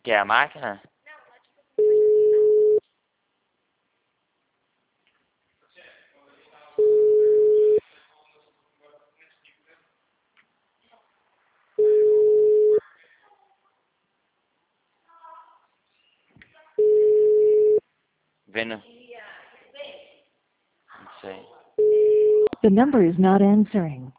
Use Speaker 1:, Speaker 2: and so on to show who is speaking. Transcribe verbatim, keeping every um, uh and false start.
Speaker 1: Que é a máquina? Vendo? Não sei.
Speaker 2: The number is not answering.